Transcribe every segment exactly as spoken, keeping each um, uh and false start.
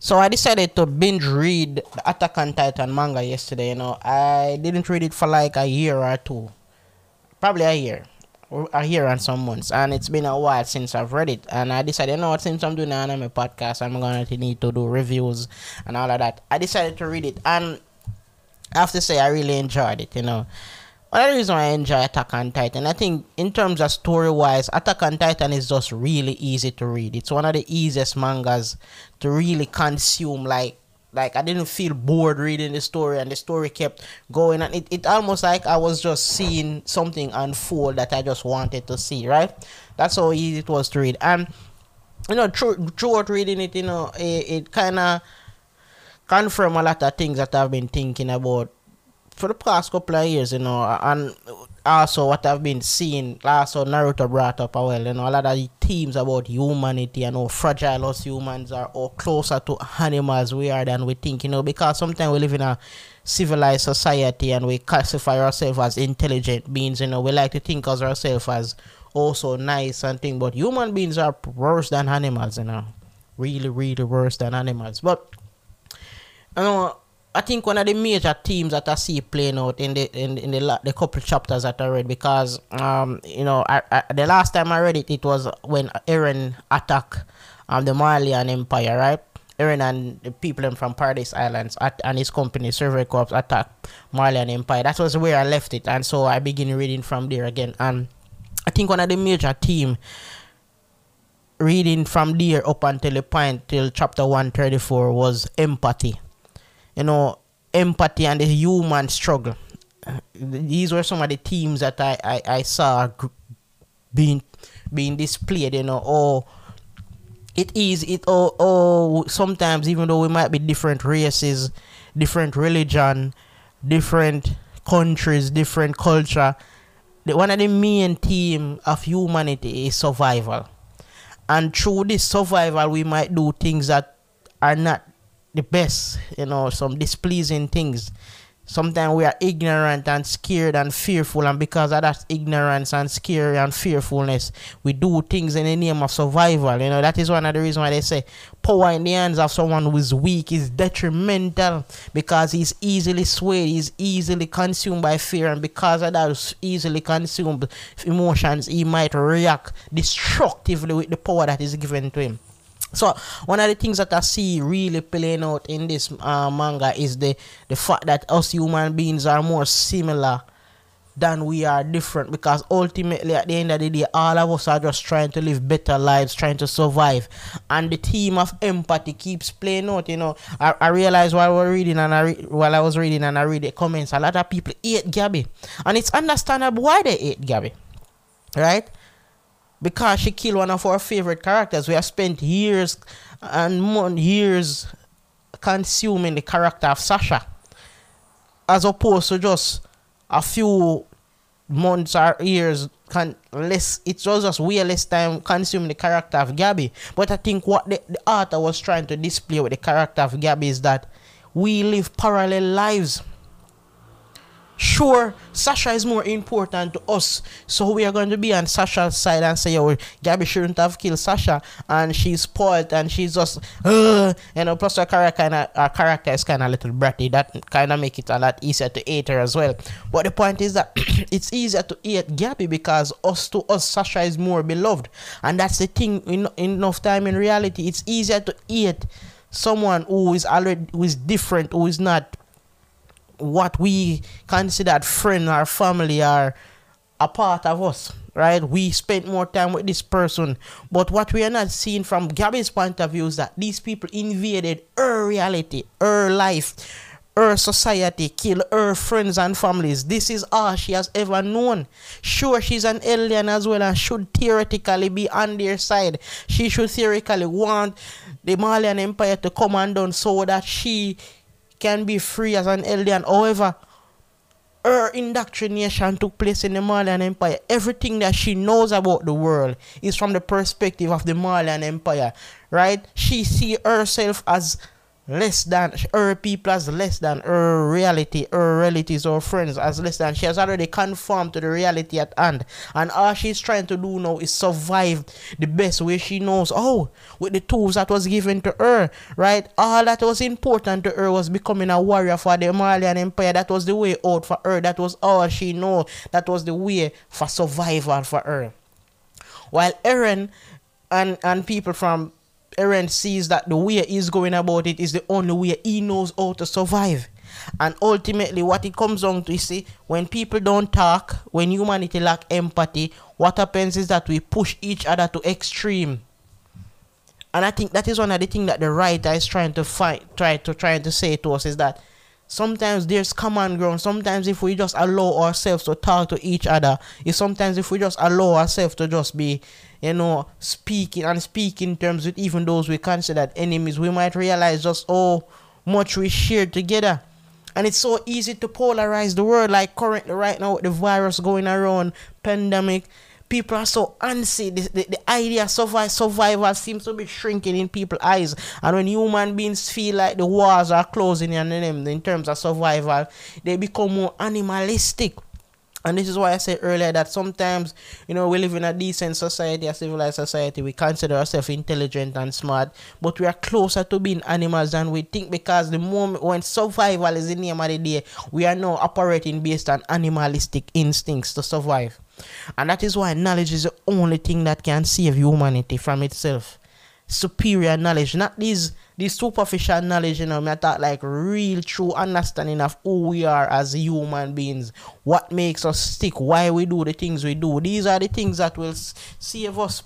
So I decided to binge read the Attack on Titan manga yesterday. You know, I didn't read it for like a year or two, probably a year, or a year and some months, and it's been a while since I've read it. And I decided, you know what, since I'm doing an anime podcast, I'm gonna need to do reviews and all of that. I decided to read it, and I have to say I really enjoyed it. You know, one of the reasons why I enjoy Attack on Titan, I think in terms of story wise, Attack on Titan is just really easy to read. It's one of the easiest mangas to really consume. Like, like I didn't feel bored reading the story, and the story kept going, and it, it almost like I was just seeing something unfold that I just wanted to see. Right? That's how easy it was to read, and you know, through, throughout reading it, you know, it, it kind of confirmed a lot of things that I've been thinking about for the past couple of years, you know, and also what I've been seeing. Also, Naruto brought up as well, you know, a lot of the themes about humanity and how fragile us humans are, or closer to animals we are than we think, you know, because sometimes we live in a civilized society and we classify ourselves as intelligent beings, you know, we like to think of ourselves as also nice and thing, but human beings are worse than animals, you know, really, really worse than animals. But, you know, I think one of the major themes that I see playing out in the in, in the la- the couple chapters that I read, because um you know I, I, the last time I read it, it was when Eren attacked um the Marleyan Empire, right? Eren and the people from Paradise Islands at, and his company Survey Corps attacked Marleyan Empire. That was where I left it, and so I begin reading from there again. And I think one of the major theme reading from there up until the point till chapter one thirty-four was empathy. You know, empathy and the human struggle. These were some of the themes that I, I, I saw being being displayed, you know. Oh, it is, it, oh, oh, sometimes even though we might be different races, different religion, different countries, different culture, the, one of the main theme of humanity is survival. And through this survival, we might do things that are not the best, you know, some displeasing things. Sometimes we are ignorant and scared and fearful, and because of that ignorance and scare and fearfulness, we do things in the name of survival. You know, that is one of the reasons why they say power in the hands of someone who is weak is detrimental, because he's easily swayed, he's easily consumed by fear, and because of that easily consumed emotions, he might react destructively with the power that is given to him. So one of the things that I see really playing out in this uh, manga is the the fact that us human beings are more similar than we are different, because ultimately at the end of the day, all of us are just trying to live better lives, trying to survive, and the theme of empathy keeps playing out. You know, I, I realized while we're reading and I re- while I was reading and I read the comments, a lot of people hate Gabby, and it's understandable why they hate Gabby, right? Because she killed one of our favorite characters. We have spent years and months, years consuming the character of Sasha, as opposed to just a few months or years. Can less, it was just way less time consuming the character of Gabby. But I think what the, the author was trying to display with the character of Gabby is that we live parallel lives. Sure, Sasha is more important to us, so we are going to be on Sasha's side and say, oh, Gabby shouldn't have killed Sasha, and she's spoiled, and she's just, uh, you know, plus her character, kinda, her character is kind of a little bratty. That kind of make it a lot easier to hate her as well. But the point is that it's easier to hate Gabby because us to us, Sasha is more beloved, and that's the thing. In enough time in reality, it's easier to hate someone who is already who is different, who is not what we considered friend or family or a part of us, right? We spent more time with this person, but what we are not seeing from Gabby's point of view is that these people invaded her reality, her life, her society, kill her friends and families. This is all she has ever known. Sure, she's an alien as well and should theoretically be on their side. She should theoretically want the Marleyan Empire to come on down so that she can be free as an alien. However, her indoctrination took place in the Marleyan Empire. Everything that she knows about the world is from the perspective of the Marleyan Empire, right? She see herself as less than her people as less than her reality, her relatives or friends as less than. She has already conformed to the reality at hand, and all she's trying to do now is survive the best way she knows. Oh, with the tools that was given to her, right? All that was important to her was becoming a warrior for the Malian Empire. That was the way out for her. That was all she know. That was the way for survival for her. While Eren and and people from Eren sees that the way he's going about it is the only way he knows how to survive. And ultimately what it comes down to, you see, when people don't talk, when humanity lack empathy, what happens is that we push each other to extreme. And I think that is one of the things that the writer is trying to find, try to trying to say to us, is that sometimes there's common ground. Sometimes if we just allow ourselves to talk to each other, if sometimes if we just allow ourselves to just be, you know, speaking and speaking terms with even those we consider enemies, we might realize just how much we share together. And it's so easy to polarize the world, like currently right now with the virus going around, pandemic. People are so antsy. The, the, the idea of survival, survival seems to be shrinking in people's eyes. And when human beings feel like the walls are closing in on them in terms of survival, they become more animalistic. And this is why I said earlier that sometimes, you know, we live in a decent society, a civilized society. We consider ourselves intelligent and smart, but we are closer to being animals than we think, because the moment when survival is the name of the day, we are now operating based on animalistic instincts to survive. And that is why knowledge is the only thing that can save humanity from itself. Superior knowledge, not these these superficial knowledge, you know, I thought like real true understanding of who we are as human beings, what makes us stick, why we do the things we do. These are the things that will save us.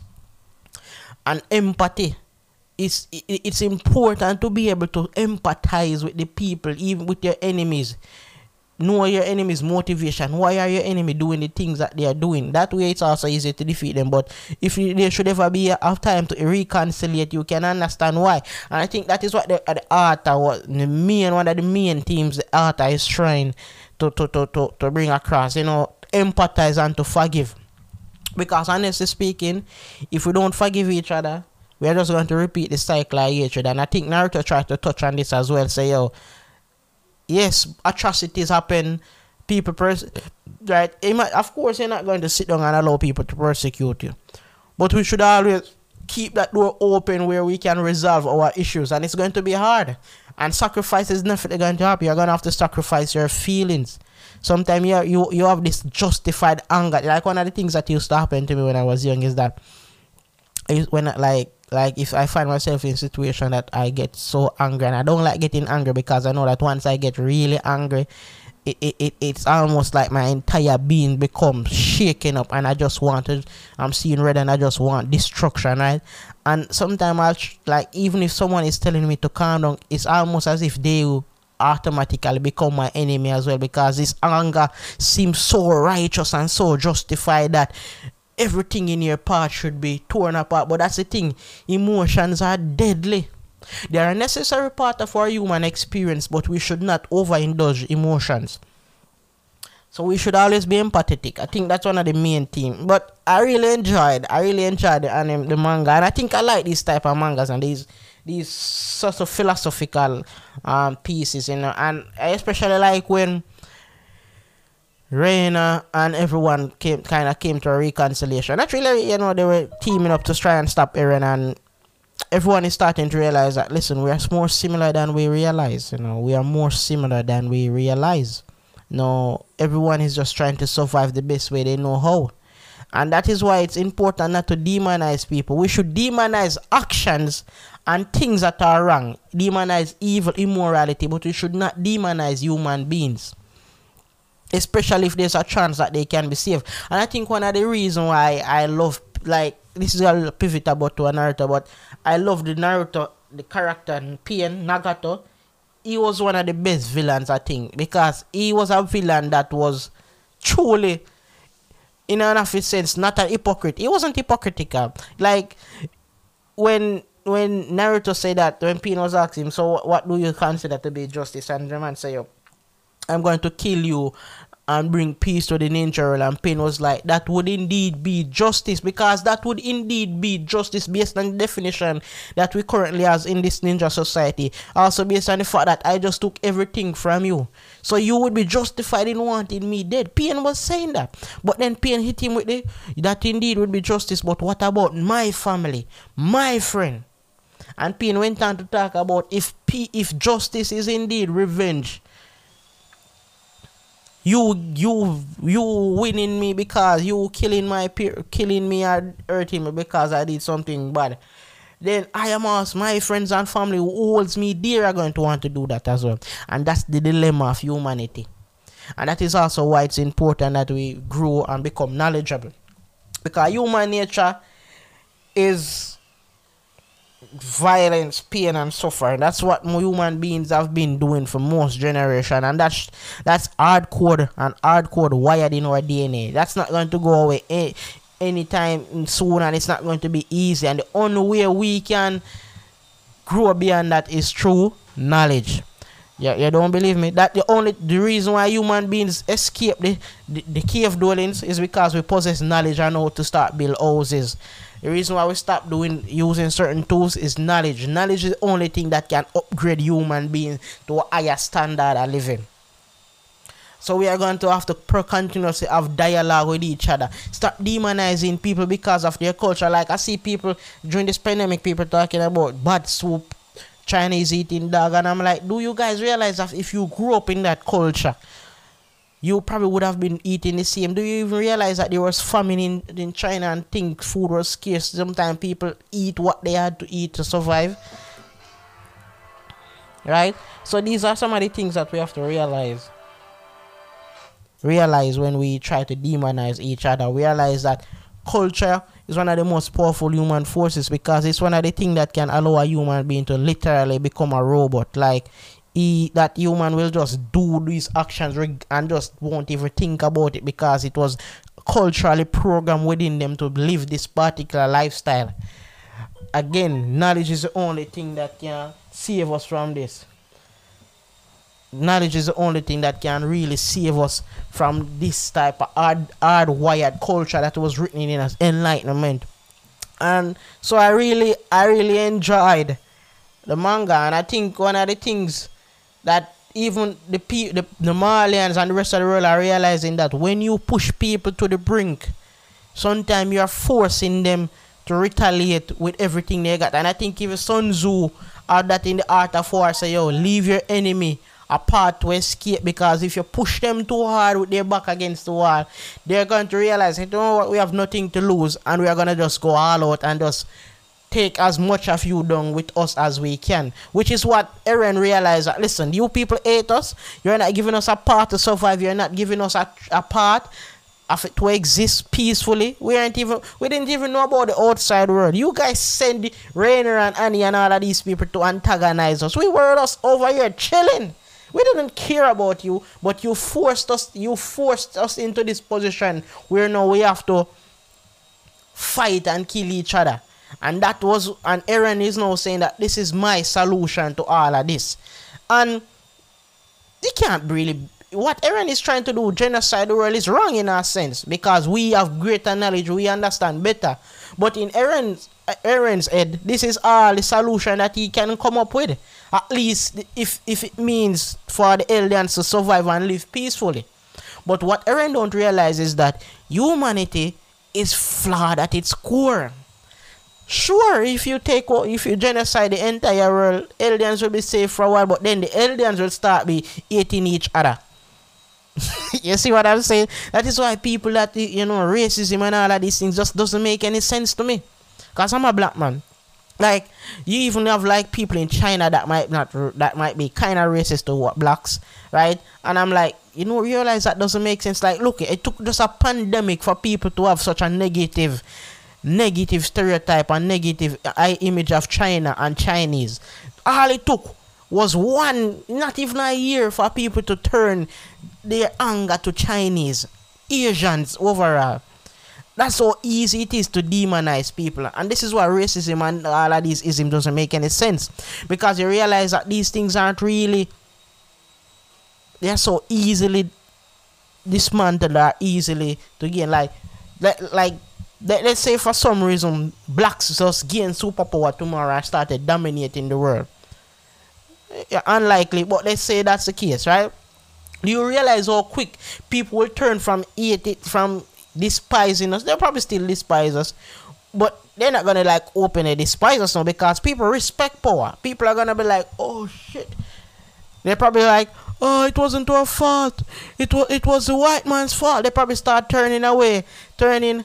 And empathy, it's it's important to be able to empathize with the people, even with your enemies. Know your enemy's motivation. Why are your enemy doing the things that they are doing? That way it's also easy to defeat them. But if you, there should ever be a, a time to reconciliate, you can understand why. And I think that is what the, the author was, the main, one of the main themes the author is trying to, to, to, to, to bring across. You know, empathize and to forgive. Because honestly speaking, if we don't forgive each other, we are just going to repeat the cycle of hatred. And I think Naruto tried to touch on this as well. Say, yo, yes, atrocities happen. People, pers- right? Of course, you're not going to sit down and allow people to persecute you, but we should always keep that door open where we can resolve our issues. And it's going to be hard. And sacrifice is definitely going to happen. You're going to have to sacrifice your feelings. Sometimes you you you have this justified anger. Like one of the things that used to happen to me when I was young is that when like. Like if I find myself in a situation that I get so angry, and I don't like getting angry because I know that once I get really angry, it, it, it it's almost like my entire being becomes shaken up, and I just want to, I'm seeing red and I just want destruction, right? And sometimes I'll like, even if someone is telling me to calm down, it's almost as if they will automatically become my enemy as well, because this anger seems so righteous and so justified that everything in your path should be torn apart. But that's the thing, emotions are deadly. They are a necessary part of our human experience, but we should not overindulge emotions. So we should always be empathetic. I think that's one of the main themes. But I really enjoyed I really enjoyed the anime, the manga, and I think I like these type of mangas and these these sort of philosophical um pieces, you know. And I especially like when Reina and everyone came kind of came to a reconciliation. Actually, you know, they were teaming up to try and stop Eren, and everyone is starting to realize that, listen, we are more similar than we realize. You know, we are more similar than we realize. No, everyone is just trying to survive the best way they know how. And that is why it's important not to demonize people. We should demonize actions and things that are wrong. Demonize evil, immorality, but we should not demonize human beings, especially if there's a chance that they can be saved. And I think one of the reasons why I love, like, this is a pivot about to Naruto, but I love the Naruto, the character in Pain, Nagato. He was one of the best villains, I think, because he was a villain that was truly, in an office sense, not a hypocrite. He wasn't hypocritical. Like, when when Naruto said that, when Pain was asking him, so what do you consider to be justice? And the man said, I'm going to kill you and bring peace to the ninja world. And Pain was like, that would indeed be justice, because that would indeed be justice based on the definition that we currently has in this ninja society. Also based on the fact that I just took everything from you, so you would be justified in wanting me dead. Pain was saying that, but then Pain hit him with the, that indeed would be justice, but what about my family, my friend? And Pain went on to talk about if P, if justice is indeed revenge, You you you winning me because you killing my peer, killing me or hurting me because I did something bad. Then I am also, my friends and family who holds me dear are going to want to do that as well. And that's the dilemma of humanity. And that is also why it's important that we grow and become knowledgeable. Because human nature is violence, pain, and suffering. That's what human beings have been doing for most generation, and that's that's hardcore and hardcore wired in our D N A. That's not going to go away any, anytime soon, and it's not going to be easy. And the only way we can grow beyond that is through knowledge. Yeah, you don't believe me? That the only the reason why human beings escape the, the, the cave dwellings is because we possess knowledge and know to start build houses. The reason why we stop doing using certain tools is knowledge. Knowledge is the only thing that can upgrade human beings to a higher standard of living. So we are going to have to per continuously have dialogue with each other. Stop demonizing people because of their culture. Like I see people during this pandemic, people talking about bad soup, Chinese eating dog, and I'm like, do you guys realize that if you grew up in that culture, you probably would have been eating the same? Do you even realize that there was famine in, in China and think food was scarce? Sometimes people eat what they had to eat to survive. Right? So these are some of the things that we have to realize. Realize when we try to demonize each other. Realize that culture is one of the most powerful human forces, because it's one of the things that can allow a human being to literally become a robot. Like, He, that human will just do these actions and just won't even think about it because it was culturally programmed within them to live this particular lifestyle. Again, knowledge is the only thing that can save us from this. Knowledge is the only thing that can really save us from this type of hard, hardwired culture that was written in as enlightenment. And so I really, I really enjoyed the manga, and I think one of the things that even the, the the Malians and the rest of the world are realizing, that when you push people to the brink, sometimes you are forcing them to retaliate with everything they got. And I think even Sun Tzu had that in the Art of War, say, yo, leave your enemy apart to escape, because if you push them too hard with their back against the wall, they're going to realize, you know what, we have nothing to lose, and we are going to just go all out and just take as much of you down with us as we can. Which is what Eren realized, that listen, you people hate us, you're not giving us a part to survive, you're not giving us a, a part of it to exist peacefully. We aren't even we didn't even know about the outside world. You guys send Rainer and Annie and all of these people to antagonize us. We were us over here chilling. We didn't care about you, but you forced us you forced us into this position where now we have to fight and kill each other. And that was, and Eren is now saying that this is my solution to all of this. And you can't really, what Eren is trying to do, genocide the world, is wrong in a sense, because we have greater knowledge, we understand better. But in Eren's, Eren's head, this is all the solution that he can come up with. At least if, if it means for the aliens to survive and live peacefully. But what Eren don't realize is that humanity is flawed at its core. Sure, if you take if you genocide the entire world, aliens will be safe for a while, but then the aliens will start be eating each other. You see what I'm saying? That is why people that, you know, racism and all of these things just doesn't make any sense to me. Because I'm a black man. Like, you even have like people in China that might not that might be kind of racist to what blacks, right? And I'm like, you know, realize that doesn't make sense. Like, look, it took just a pandemic for people to have such a negative negative stereotype and negative eye image of China and Chinese. All it took was one, not even a year, for people to turn their anger to Chinese, Asians overall. That's how easy it is to demonize people. And this is why racism and all of these ism doesn't make any sense, because you realize that these things aren't really, they're so easily dismantled or easily to gain. Like, like, like let, let's say for some reason blacks just gain superpower tomorrow and started dominating the world. Yeah, unlikely, but let's say that's the case, right? Do you realize how quick people will turn from hate it from despising us? They'll probably still despise us, but they're not gonna like openly despise us now because people respect power. People are gonna be like, oh shit. They're probably like, oh, it wasn't our fault. It was it was the white man's fault. They probably start turning away, turning.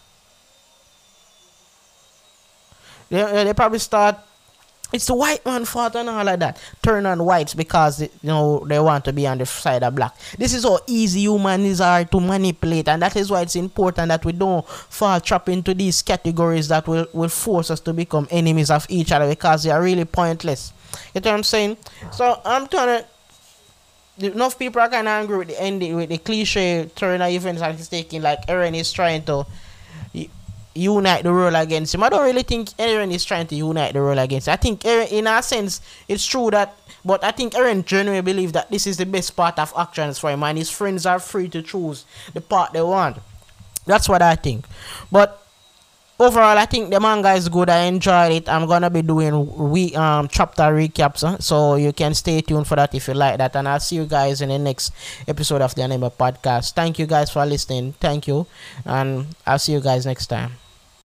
They, they probably start, it's the white man's fault and all like that. Turn on whites because you know they want to be on the side of black. This is how easy humans are to manipulate, and that is why it's important that we don't fall trap into these categories that will, will force us to become enemies of each other because they are really pointless. You know what I'm saying? So I'm trying to. Enough people are kind of angry with the ending, with the cliche turn of events that he's taking. Like Eren is trying to unite the world against him. I don't really think Eren is trying to unite the world against him. I think Eren, in a sense, it's true that, but I think Eren genuinely believes that this is the best part of actions for him, and his friends are free to choose the part they want. That's what I think. But overall, I think the manga is good. I enjoyed it. I'm gonna be doing we um chapter recaps, huh? So you can stay tuned for that if you like that. And I'll see you guys in the next episode of the Anime Podcast. Thank you guys for listening. Thank you, and I'll see you guys next time.